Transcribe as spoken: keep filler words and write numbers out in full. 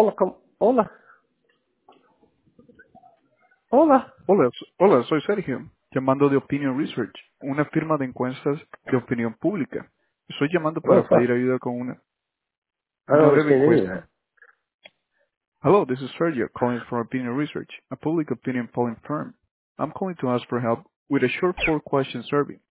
Hola, ¿cómo? Hola, hola. Hola, so- hola, soy Sergio, llamando de Opinion Research, una firma de encuestas de opinión pública. Estoy llamando ¿Cómo para estás? pedir ayuda con una, I una don't breve understand any of encuesta. that. Hello, this is Sergio calling from Opinion Research, a public opinion polling firm. I'm calling to ask for help with a short four-question survey